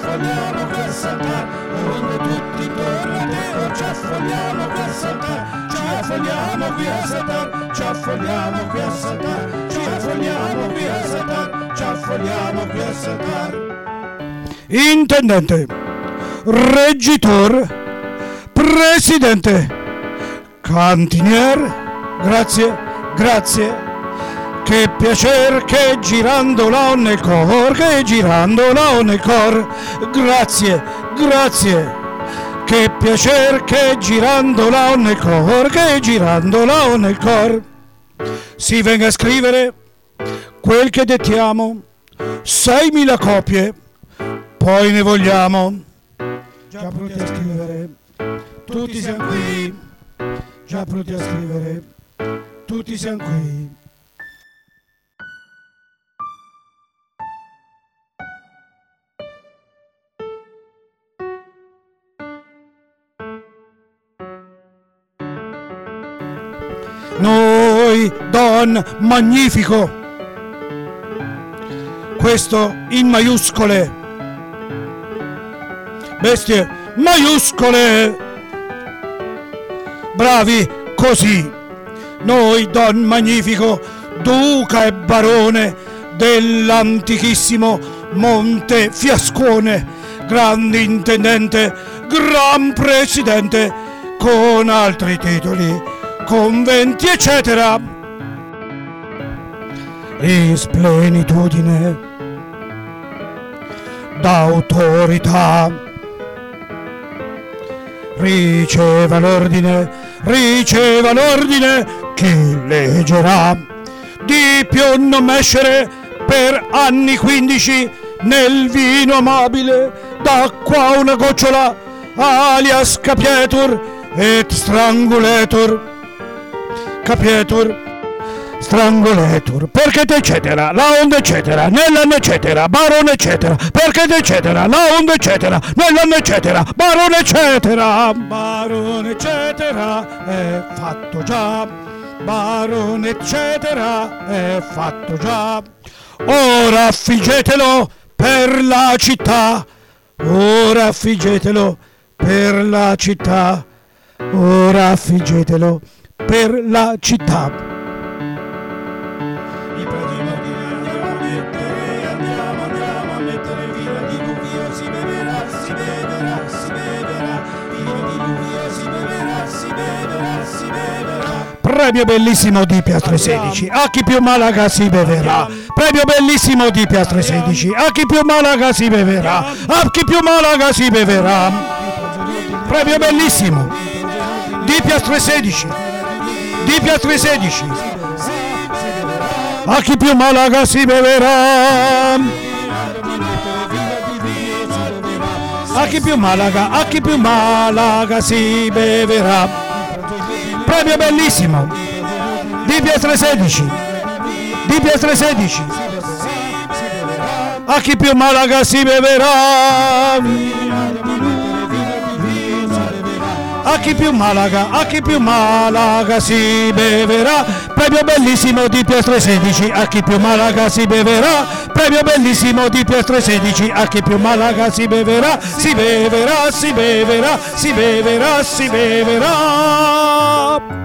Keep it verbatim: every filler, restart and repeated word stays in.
affogliamo qui a saltare, onde tutti intorno a te, ci affogliamo qui a saltare, ci affogliamo qui a saltare, ci affogliamo qui a saltare, ci affogliamo qui a saltare, ci affogliamo qui a saltare. Intendente, reggitor, presidente, cantinier, grazie, grazie. Che piacer che girandola nel cor, che girandola nel cor, grazie, grazie. Che piacer che girandola nel cor, che girandola nel cor. Si venga a scrivere quel che dettiamo, seimila copie, poi ne vogliamo. Già pronti a scrivere, tutti siamo qui, già pronti a scrivere, tutti siamo qui. Noi, Don Magnifico, questo in maiuscole, bestie maiuscole, bravi così. Noi, Don Magnifico, duca e barone dell'antichissimo Monte Fiascone, grande intendente, gran presidente, con altri titoli, conventi eccetera, risplenitudine d'autorità, riceva l'ordine, riceva l'ordine, chi leggerà, di più non mescere per anni quindici nel vino amabile, d'acqua una gocciola, alias capietur et stranguletur, capietur, stranguletur, perché eccetera, la onda eccetera, nell'anno eccetera, barone eccetera, perché eccetera, la onda eccetera, nell'anno eccetera, barone eccetera, barone eccetera, è fatto già, barone eccetera, è fatto già, ora affiggetelo per la città, ora affiggetelo per la città, ora affiggetelo per la città. I preti ordinari andiamo a mettere, andiamo, andiamo a mettere vino di Luvio, si beverà, si beverà, si beverà, vino di Luvio, si beverà, si beverà, si beverà. Premio bellissimo di Piastre sedici, a chi più Malaga si beverà. Premio bellissimo di Piastre sedici, a chi più Malaga si beverà, a chi più Malaga si beverà. Premio bellissimo di Piastre sedici, di Piastre sedici, a chi più Malaga si beverà, a chi più Malaga, a chi più Malaga si beverà. Premio bellissimo di Piastre sedici, di Piastre sedici, a chi più Malaga si beverà, a chi più Malaga, a chi più Malaga si beverà. Premio bellissimo di Piastre sedici, a chi più Malaga si beverà. Premio bellissimo di Piastre sedici, a chi più Malaga si beverà. Si beverà, si beverà, si beverà, si beverà.